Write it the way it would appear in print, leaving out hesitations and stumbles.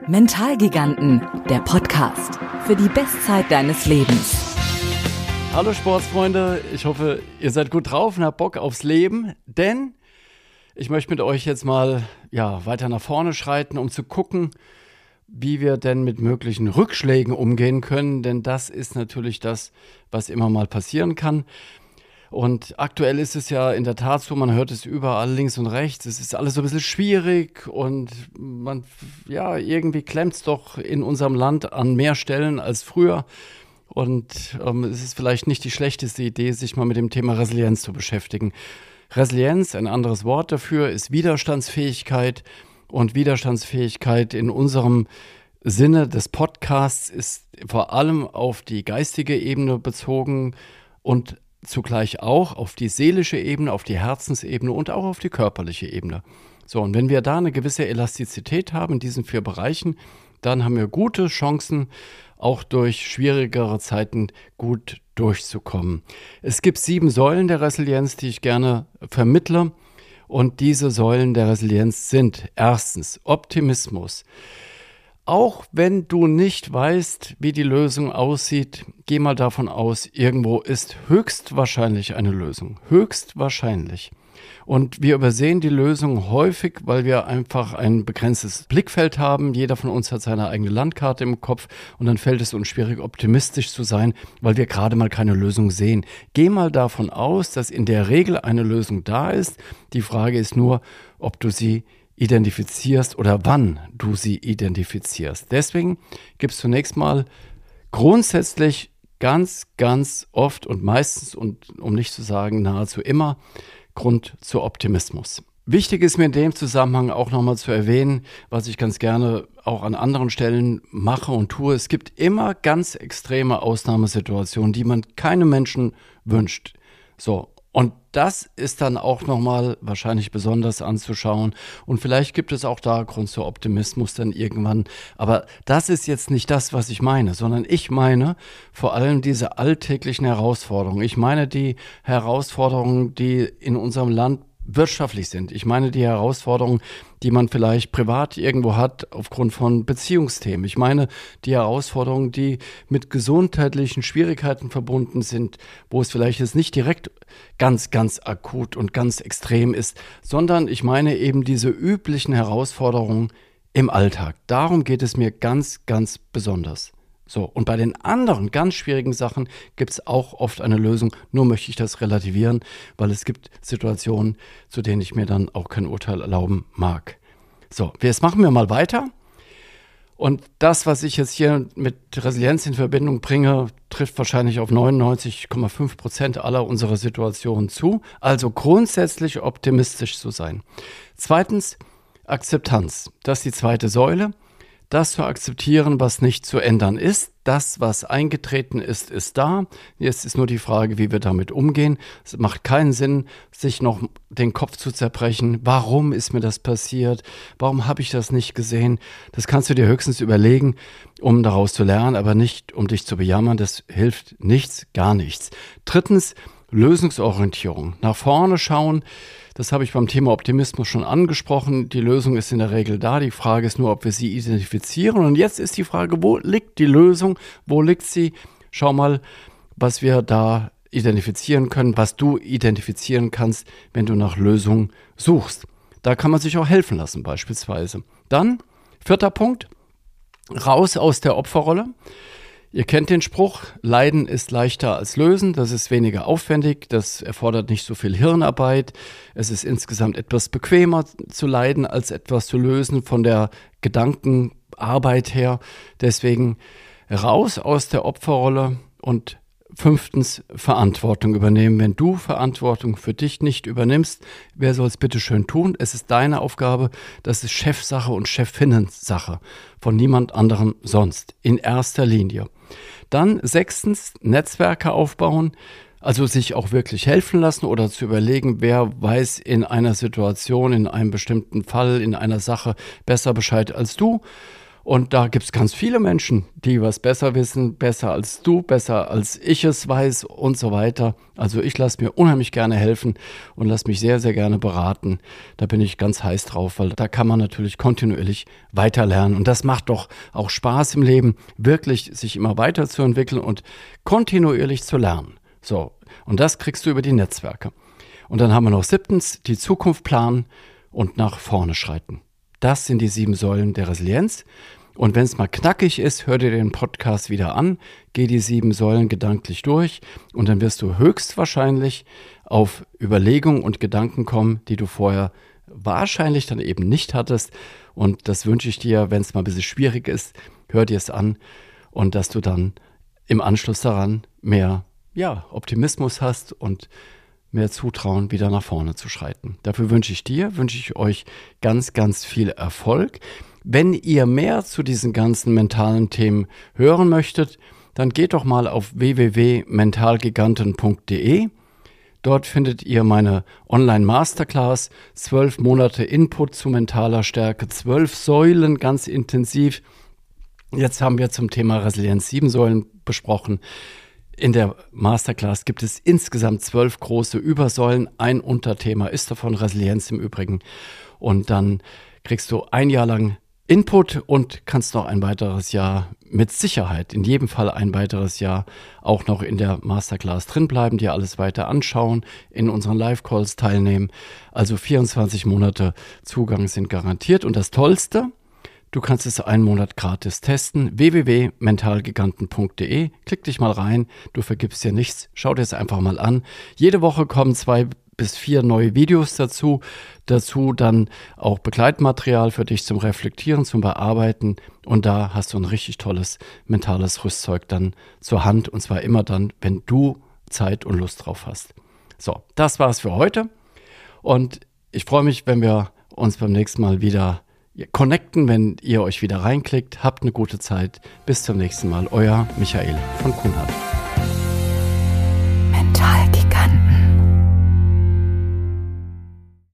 Mentalgiganten, der Podcast für die Bestzeit deines Lebens. Hallo Sportsfreunde, ich hoffe, ihr seid gut drauf und habt Bock aufs Leben, denn ich möchte mit euch jetzt mal weiter nach vorne schreiten, um zu gucken, wie wir denn mit möglichen Rückschlägen umgehen können, denn das ist natürlich das, was immer mal passieren kann. Und aktuell ist es ja in der Tat so, man hört es überall links und rechts, es ist alles so ein bisschen schwierig und irgendwie klemmt es doch in unserem Land an mehr Stellen als früher. Und es ist vielleicht nicht die schlechteste Idee, sich mal mit dem Thema Resilienz zu beschäftigen. Resilienz, ein anderes Wort dafür, ist Widerstandsfähigkeit. Und Widerstandsfähigkeit in unserem Sinne des Podcasts ist vor allem auf die geistige Ebene bezogen und zugleich auch auf die seelische Ebene, auf die Herzensebene und auch auf die körperliche Ebene. So, und wenn wir da eine gewisse Elastizität haben in diesen 4 Bereichen, dann haben wir gute Chancen, auch durch schwierigere Zeiten gut durchzukommen. Es gibt 7 Säulen der Resilienz, die ich gerne vermittle. Und diese Säulen der Resilienz sind erstens Optimismus. Auch wenn du nicht weißt, wie die Lösung aussieht, geh mal davon aus, irgendwo ist höchstwahrscheinlich eine Lösung. Höchstwahrscheinlich. Und wir übersehen die Lösung häufig, weil wir einfach ein begrenztes Blickfeld haben. Jeder von uns hat seine eigene Landkarte im Kopf und dann fällt es uns schwierig, optimistisch zu sein, weil wir gerade mal keine Lösung sehen. Geh mal davon aus, dass in der Regel eine Lösung da ist. Die Frage ist nur, ob du sie identifizierst oder wann du sie identifizierst. Deswegen gibt es zunächst mal grundsätzlich ganz, ganz oft und meistens und um nicht zu sagen nahezu immer Grund zu Optimismus. Wichtig ist mir in dem Zusammenhang auch nochmal zu erwähnen, was ich ganz gerne auch an anderen Stellen mache und tue. Es gibt immer ganz extreme Ausnahmesituationen, die man keinem Menschen wünscht. So, und das ist dann auch nochmal wahrscheinlich besonders anzuschauen. Und vielleicht gibt es auch da Grund zu Optimismus dann irgendwann. Aber das ist jetzt nicht das, was ich meine, sondern ich meine vor allem diese alltäglichen Herausforderungen. Ich meine die Herausforderungen, die in unserem Land wirtschaftlich sind. Ich meine die Herausforderungen, die man vielleicht privat irgendwo hat aufgrund von Beziehungsthemen. Ich meine die Herausforderungen, die mit gesundheitlichen Schwierigkeiten verbunden sind, wo es vielleicht jetzt nicht direkt ganz, ganz akut und ganz extrem ist, sondern ich meine eben diese üblichen Herausforderungen im Alltag. Darum geht es mir ganz, ganz besonders. So, und bei den anderen ganz schwierigen Sachen gibt es auch oft eine Lösung, nur möchte ich das relativieren, weil es gibt Situationen, zu denen ich mir dann auch kein Urteil erlauben mag. So, jetzt machen wir mal weiter. Und das, was ich jetzt hier mit Resilienz in Verbindung bringe, trifft wahrscheinlich auf 99,5% aller unserer Situationen zu. Also grundsätzlich optimistisch zu sein. Zweitens, Akzeptanz. Das ist die zweite Säule. Das zu akzeptieren, was nicht zu ändern ist. Das, was eingetreten ist, ist da. Jetzt ist nur die Frage, wie wir damit umgehen. Es macht keinen Sinn, sich noch den Kopf zu zerbrechen. Warum ist mir das passiert? Warum habe ich das nicht gesehen? Das kannst du dir höchstens überlegen, um daraus zu lernen, aber nicht, um dich zu bejammern. Das hilft nichts, gar nichts. Drittens, Lösungsorientierung. Nach vorne schauen. Das habe ich beim Thema Optimismus schon angesprochen. Die Lösung ist in der Regel da. Die Frage ist nur, ob wir sie identifizieren. Und jetzt ist die Frage, wo liegt die Lösung? Wo liegt sie? Schau mal, was wir da identifizieren können, was du identifizieren kannst, wenn du nach Lösungen suchst. Da kann man sich auch helfen lassen beispielsweise. Dann, 4. Punkt, raus aus der Opferrolle. Ihr kennt den Spruch, Leiden ist leichter als Lösen, das ist weniger aufwendig, das erfordert nicht so viel Hirnarbeit, es ist insgesamt etwas bequemer zu leiden, als etwas zu lösen von der Gedankenarbeit her. Deswegen raus aus der Opferrolle und 5. Verantwortung übernehmen. Wenn du Verantwortung für dich nicht übernimmst, wer soll es bitte schön tun? Es ist deine Aufgabe, das ist Chefsache und Chefinnensache von niemand anderem sonst, in erster Linie. Dann 6. Netzwerke aufbauen, also sich auch wirklich helfen lassen oder zu überlegen, wer weiß in einer Situation, in einem bestimmten Fall, in einer Sache besser Bescheid als du. Und da gibt es ganz viele Menschen, die was besser wissen, besser als du, besser als ich es weiß und so weiter. Also ich lasse mir unheimlich gerne helfen und lasse mich sehr, sehr gerne beraten. Da bin ich ganz heiß drauf, weil da kann man natürlich kontinuierlich weiterlernen. Und das macht doch auch Spaß im Leben, wirklich sich immer weiterzuentwickeln und kontinuierlich zu lernen. So, und das kriegst du über die Netzwerke. Und dann haben wir noch 7. die Zukunft planen und nach vorne schreiten. Das sind die 7 Säulen der Resilienz. Und wenn es mal knackig ist, hör dir den Podcast wieder an, geh die 7 Säulen gedanklich durch und dann wirst du höchstwahrscheinlich auf Überlegungen und Gedanken kommen, die du vorher wahrscheinlich dann eben nicht hattest. Und das wünsche ich dir, wenn es mal ein bisschen schwierig ist, hör dir es an und dass du dann im Anschluss daran mehr Optimismus hast und mehr Zutrauen, wieder nach vorne zu schreiten. Dafür wünsche ich euch ganz, ganz viel Erfolg. Wenn ihr mehr zu diesen ganzen mentalen Themen hören möchtet, dann geht doch mal auf www.mentalgiganten.de. Dort findet ihr meine Online-Masterclass, 12 Monate Input zu mentaler Stärke, 12 Säulen ganz intensiv. Jetzt haben wir zum Thema Resilienz 7 Säulen besprochen. In der Masterclass gibt es insgesamt 12 große Übersäulen. Ein Unterthema ist davon Resilienz im Übrigen. Und dann kriegst du ein Jahr lang Input und kannst noch ein weiteres Jahr mit Sicherheit, in jedem Fall ein weiteres Jahr, auch noch in der Masterclass drin bleiben, dir alles weiter anschauen, in unseren Live-Calls teilnehmen. Also 24 Monate Zugang sind garantiert. Und das Tollste: du kannst es einen Monat gratis testen. www.mentalgiganten.de. Klick dich mal rein. Du vergibst dir nichts. Schau dir es einfach mal an. Jede Woche kommen 2 bis 4 neue Videos dazu. Dazu dann auch Begleitmaterial für dich zum Reflektieren, zum Bearbeiten. Und da hast du ein richtig tolles mentales Rüstzeug dann zur Hand. Und zwar immer dann, wenn du Zeit und Lust drauf hast. So, das war's für heute. Und ich freue mich, wenn wir uns beim nächsten Mal wieder connecten, wenn ihr euch wieder reinklickt. Habt eine gute Zeit. Bis zum nächsten Mal. Euer Michael von Kuhnhardt.